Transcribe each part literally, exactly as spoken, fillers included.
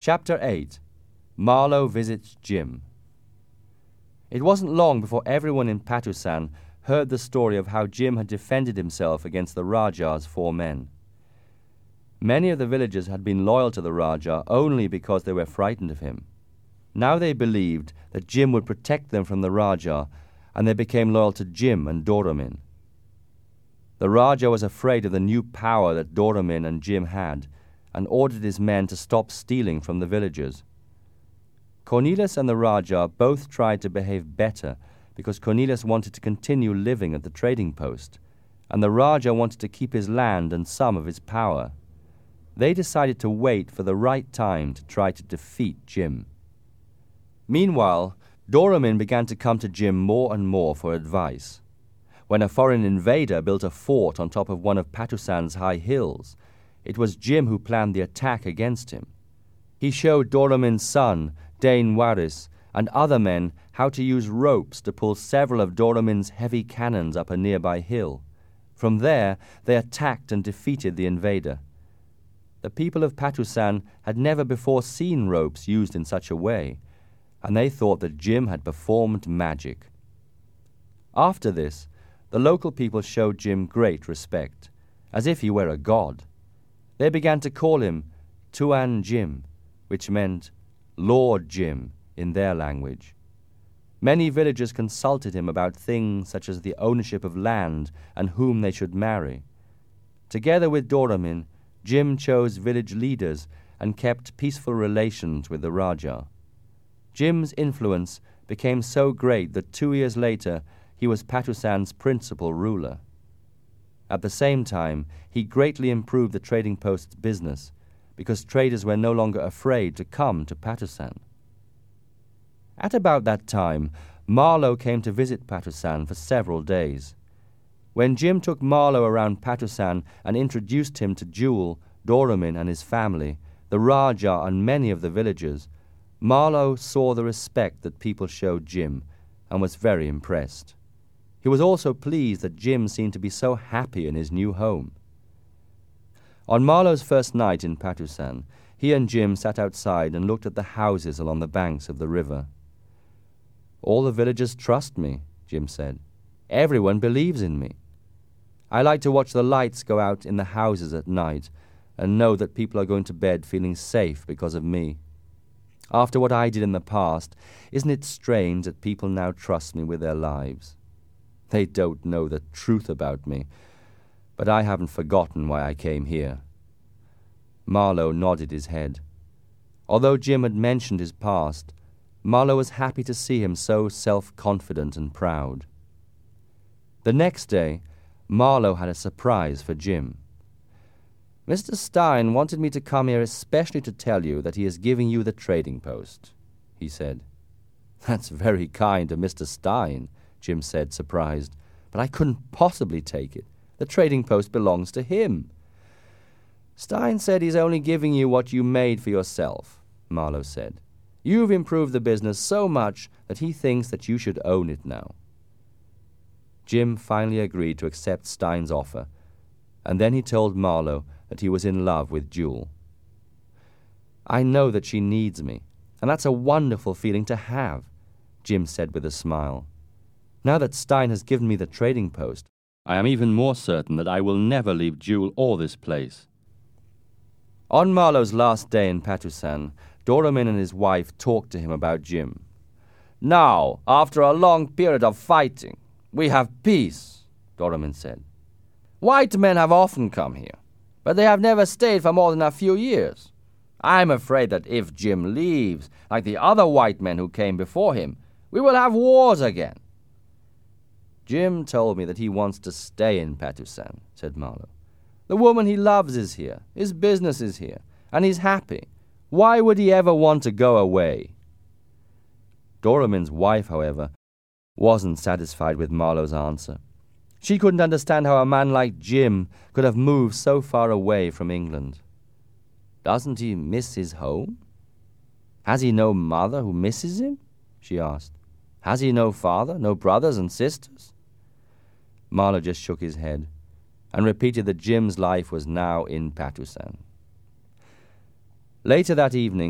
Chapter eight. Marlowe Visits Jim. It wasn't long before everyone in Patusan heard the story of how Jim had defended himself against the Rajah's four men. Many of the villagers had been loyal to the Rajah only because they were frightened of him. Now they believed that Jim would protect them from the Rajah, and they became loyal to Jim and Doramin. The Rajah was afraid of the new power that Doramin and Jim had, and ordered his men to stop stealing from the villagers. Cornelius and the Rajah both tried to behave better because Cornelius wanted to continue living at the trading post, and the Rajah wanted to keep his land and some of his power. They decided to wait for the right time to try to defeat Jim. Meanwhile, Doramin began to come to Jim more and more for advice. When a foreign invader built a fort on top of one of Patusan's high hills, it was Jim who planned the attack against him. He showed Doramin's son, Dane Waris, and other men how to use ropes to pull several of Doramin's heavy cannons up a nearby hill. From there, they attacked and defeated the invader. The people of Patusan had never before seen ropes used in such a way, and they thought that Jim had performed magic. After this, the local people showed Jim great respect, as if he were a god. They began to call him Tuan Jim, which meant Lord Jim in their language. Many villagers consulted him about things such as the ownership of land and whom they should marry. Together with Doramin, Jim chose village leaders and kept peaceful relations with the Rajah. Jim's influence became so great that two years later he was Patusan's principal ruler. At the same time, he greatly improved the trading post's business because traders were no longer afraid to come to Patusan. At about that time, Marlowe came to visit Patusan for several days. When Jim took Marlowe around Patusan and introduced him to Jewel, Doramin and his family, the Rajah and many of the villagers, Marlowe saw the respect that people showed Jim and was very impressed. He was also pleased that Jim seemed to be so happy in his new home. On Marlowe's first night in Patusan, he and Jim sat outside and looked at the houses along the banks of the river. "All the villagers trust me," Jim said. "Everyone believes in me. I like to watch the lights go out in the houses at night and know that people are going to bed feeling safe because of me. After what I did in the past, isn't it strange that people now trust me with their lives? They don't know the truth about me, but I haven't forgotten why I came here." Marlowe nodded his head. Although Jim had mentioned his past, Marlowe was happy to see him so self-confident and proud. The next day, Marlowe had a surprise for Jim. "Mister Stein wanted me to come here especially to tell you that he is giving you the trading post," he said. "That's very kind of Mister Stein," Jim said, surprised, "but I couldn't possibly take it. The trading post belongs to him." "Stein said he's only giving you what you made for yourself," Marlowe said. "You've improved the business so much that he thinks that you should own it now." Jim finally agreed to accept Stein's offer, and then he told Marlowe that he was in love with Jewel. "I know that she needs me, and that's a wonderful feeling to have," Jim said with a smile. "Now that Stein has given me the trading post, I am even more certain that I will never leave Jewel or this place." On Marlowe's last day in Patusan, Doramin and his wife talked to him about Jim. "Now, after a long period of fighting, we have peace," Doramin said. "White men have often come here, but they have never stayed for more than a few years. I'm afraid that if Jim leaves, like the other white men who came before him, we will have wars again." "Jim told me that he wants to stay in Patusan," said Marlowe. "The woman he loves is here, his business is here, and he's happy. Why would he ever want to go away?" Doramin's wife, however, wasn't satisfied with Marlowe's answer. She couldn't understand how a man like Jim could have moved so far away from England. "Doesn't he miss his home? Has he no mother who misses him?" she asked. "Has he no father, no brothers and sisters?" Marlowe just shook his head and repeated that Jim's life was now in Patusan. Later that evening,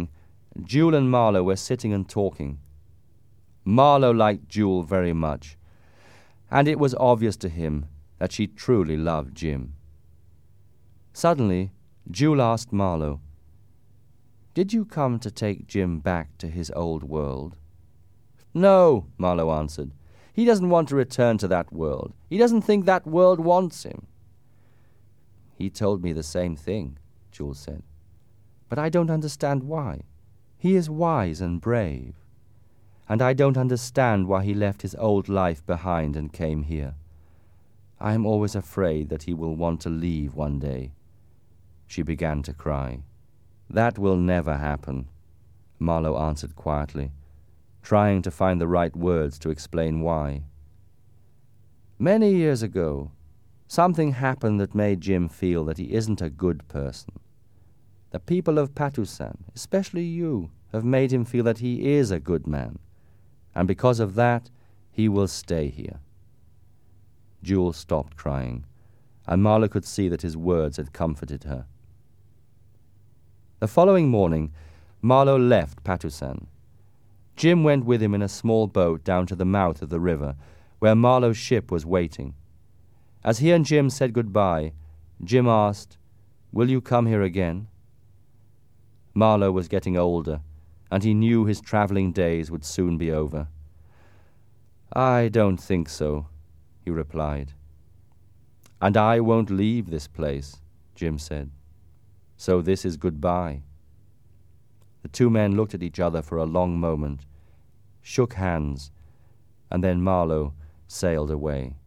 Jewel and Marlowe were sitting and talking. Marlowe liked Jewel very much, and it was obvious to him that she truly loved Jim. Suddenly, Jewel asked Marlowe, "Did you come to take Jim back to his old world?" "No," Marlowe answered. "He doesn't want to return to that world. He doesn't think that world wants him." "He told me the same thing," Jewel said. "But I don't understand why. He is wise and brave. And I don't understand why he left his old life behind and came here. I am always afraid that he will want to leave one day." She began to cry. "That will never happen," Marlowe answered quietly, trying to find the right words to explain why. "Many years ago, something happened that made Jim feel that he isn't a good person. The people of Patusan, especially you, have made him feel that he is a good man, and because of that, he will stay here." Jewel stopped crying, and Marlowe could see that his words had comforted her. The following morning, Marlowe left Patusan. Jim went with him in a small boat down to the mouth of the river, where Marlowe's ship was waiting. As he and Jim said goodbye, Jim asked, "Will you come here again?" Marlowe was getting older, and he knew his travelling days would soon be over. "I don't think so," he replied. "And I won't leave this place," Jim said. "So this is goodbye." The two men looked at each other for a long moment, shook hands, and then Marlowe sailed away.